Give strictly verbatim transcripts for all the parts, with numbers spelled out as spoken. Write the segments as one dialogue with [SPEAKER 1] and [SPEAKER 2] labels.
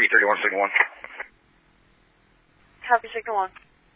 [SPEAKER 1] thirty-one, signal one.
[SPEAKER 2] Copy, signal one.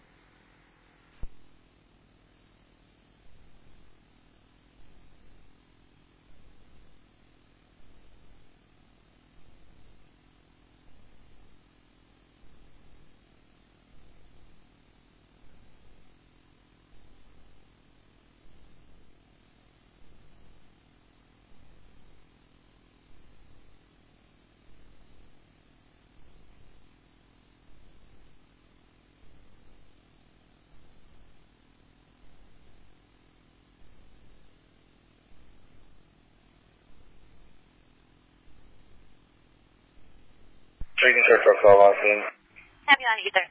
[SPEAKER 1] Taking search truck twelve on scene.
[SPEAKER 2] Happy on either.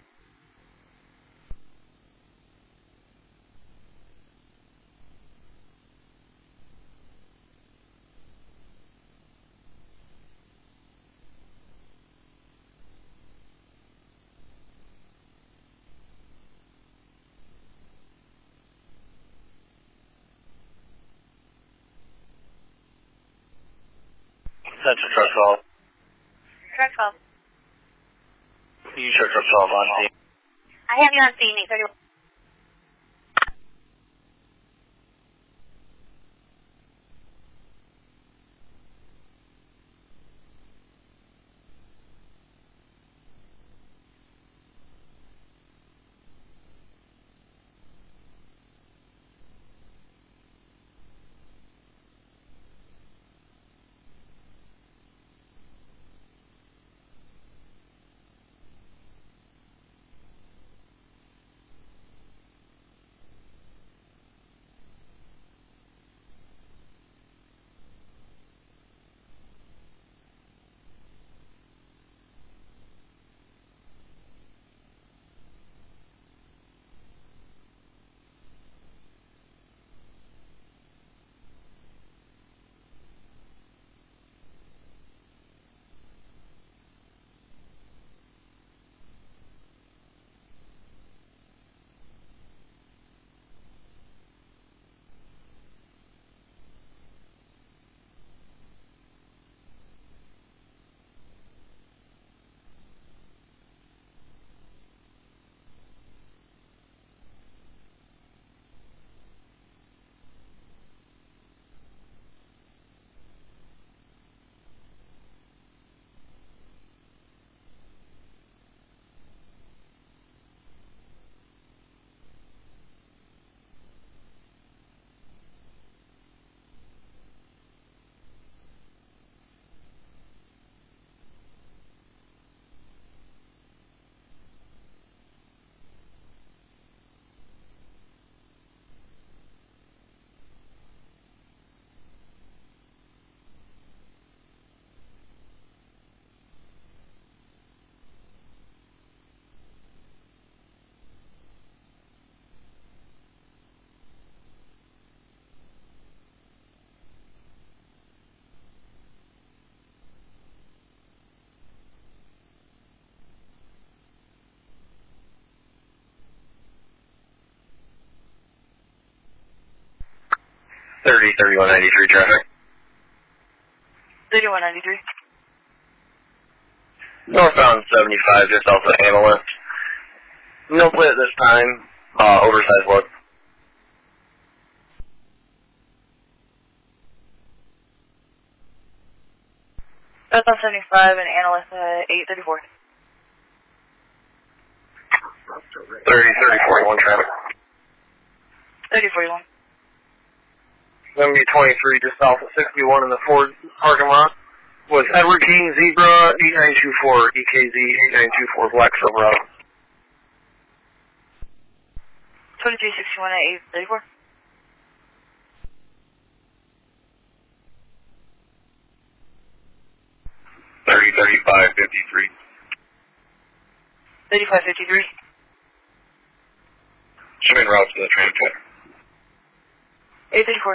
[SPEAKER 1] Central truck twelve.
[SPEAKER 2] Truck twelve.
[SPEAKER 1] You search truck twelve on scene.
[SPEAKER 2] I have you on scene, eight thirty-one.
[SPEAKER 1] thirty, thirty-one ninety-three traffic.
[SPEAKER 2] thirty-one ninety-three.
[SPEAKER 1] Northbound seventy-five, just off the analyst. No play at this time. Uh, oversized load.
[SPEAKER 2] Northbound seventy-five and analyst uh, eight thirty-four.
[SPEAKER 1] thirty, thirty, forty-one traffic.
[SPEAKER 2] thirty forty-one.
[SPEAKER 1] Gonna be twenty-three, just south of sixty-one in the Ford parking lot. Was Edward King Zebra eight nine two four, E K Z eight nine two four, Black Silverado.
[SPEAKER 2] twenty-three sixty-one at eight thirty-four.
[SPEAKER 1] thirty, thirty-five, fifty-three.
[SPEAKER 2] thirty-five fifty-three.
[SPEAKER 1] Should be en route to the transit.
[SPEAKER 2] eight thirty-four.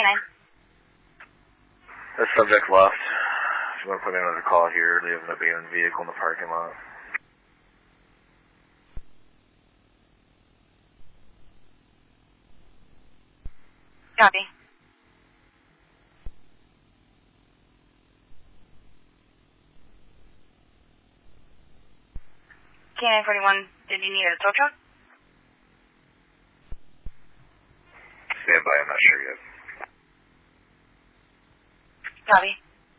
[SPEAKER 2] nine.
[SPEAKER 3] The subject left. If you want to put in another call here, they have an abandoned vehicle in the parking lot.
[SPEAKER 2] Copy. K nine forty-one, did you need a tow truck?
[SPEAKER 3] Stand by, I'm not sure yet.
[SPEAKER 2] Copy.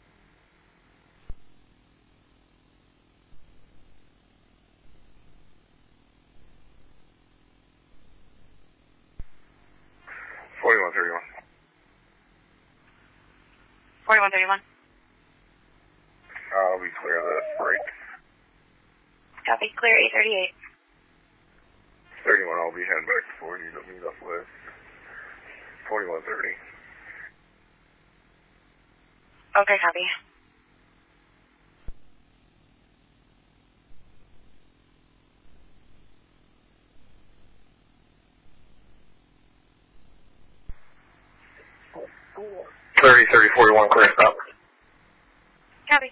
[SPEAKER 3] forty-one thirty-one.
[SPEAKER 2] forty-one thirty-one.
[SPEAKER 3] I'll be clear of that break.
[SPEAKER 2] Copy. Clear eight thirty-eight.
[SPEAKER 3] thirty-one, I'll be heading back to forty to meet up with forty-one thirty.
[SPEAKER 2] Okay, copy.
[SPEAKER 1] thirty, thirty, forty-one, clear stop.
[SPEAKER 2] Copy.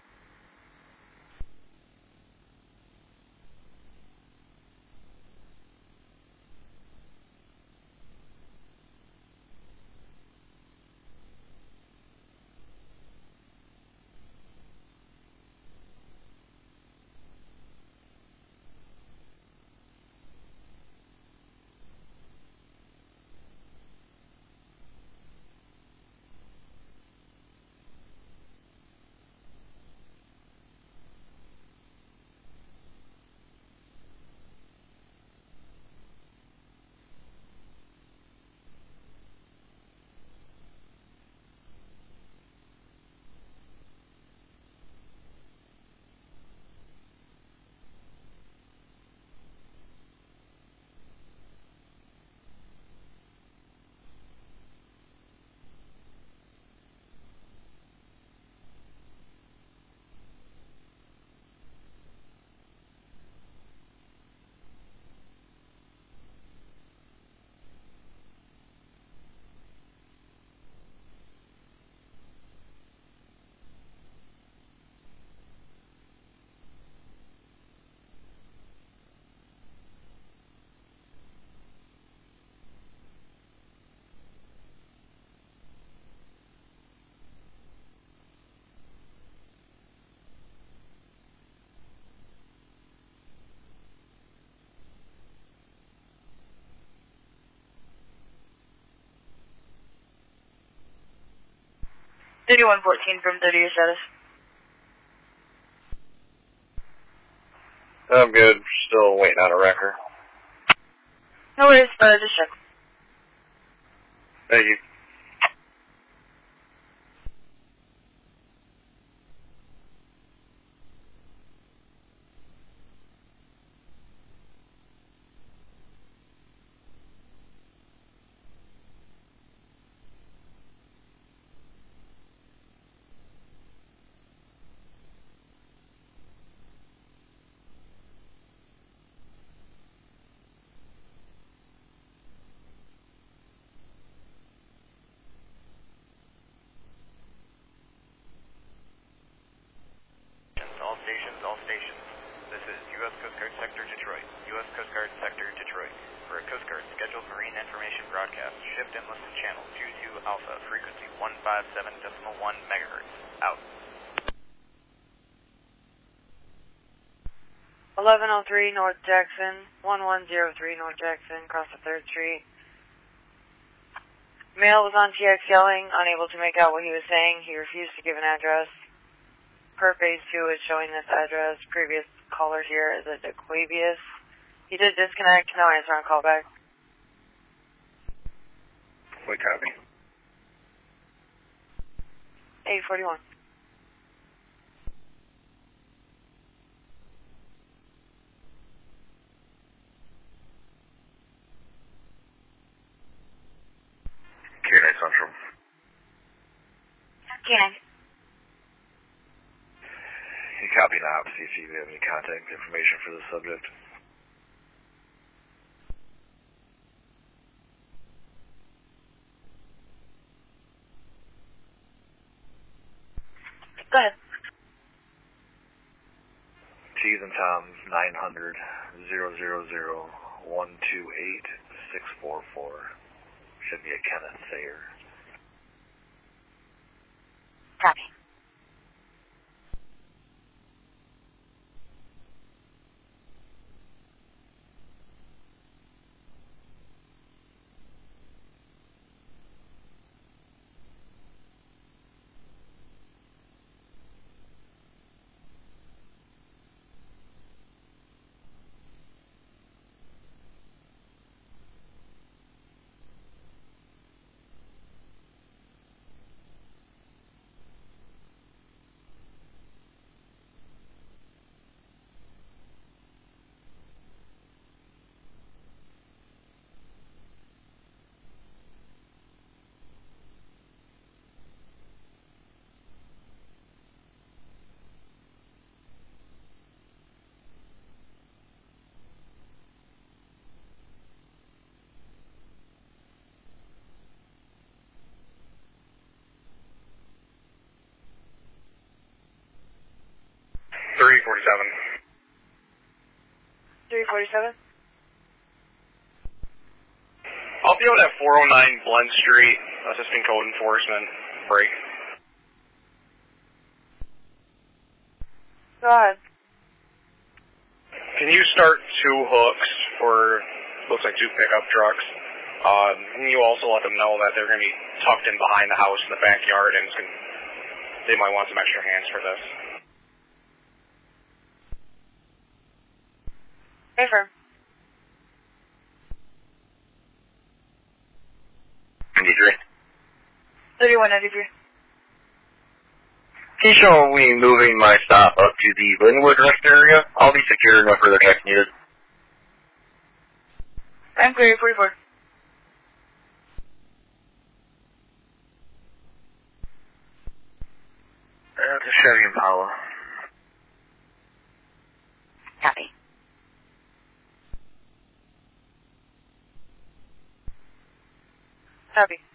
[SPEAKER 2] thirty-one fourteen from thirty your status.
[SPEAKER 3] I'm good. Still waiting on a wrecker.
[SPEAKER 2] No worries, uh, just check.
[SPEAKER 3] Thank you.
[SPEAKER 4] All stations, all stations. This is U S Coast Guard Sector Detroit. U S Coast Guard Sector Detroit. For a Coast Guard scheduled marine information broadcast, shift and listen channel two two Alpha, frequency one five seven point one megahertz. Out.
[SPEAKER 5] eleven oh three North Jackson, one one zero three North Jackson, across the third Street. Male was on T X yelling, unable to make out what he was saying. He refused to give an address. Per phase two is showing this address. Previous caller here is a Aquavius. He did disconnect. No answer on callback.
[SPEAKER 3] What copy?
[SPEAKER 5] eight forty-one.
[SPEAKER 3] K nine Central.
[SPEAKER 2] K nine.
[SPEAKER 3] You copy now. See if you have any contact information for the subject.
[SPEAKER 2] Go ahead.
[SPEAKER 3] T's and Tom's nine hundred zero zero zero one two eight six four four. Should be a Kenneth Sayer.
[SPEAKER 2] Copy.
[SPEAKER 3] three forty-seven.
[SPEAKER 5] three forty-seven?
[SPEAKER 3] I'll be out at four oh nine Blunt Street, assisting code enforcement. Break.
[SPEAKER 5] Go ahead.
[SPEAKER 3] Can you start two hooks for, looks like two pickup trucks? Um, can you also let them know that they're going to be tucked in behind the house in the backyard, and it's gonna, they might want some extra hands for this?
[SPEAKER 5] Hey, firm.
[SPEAKER 1] ninety-three.
[SPEAKER 5] thirty-one ninety-three.
[SPEAKER 1] Can you show me moving my stop up to the Linwood rest area? I'll be secure enough for the check needed.
[SPEAKER 5] I'm clear, forty-four.
[SPEAKER 3] Uh, it's a Chevy Impala.
[SPEAKER 2] Copy.
[SPEAKER 5] Copy.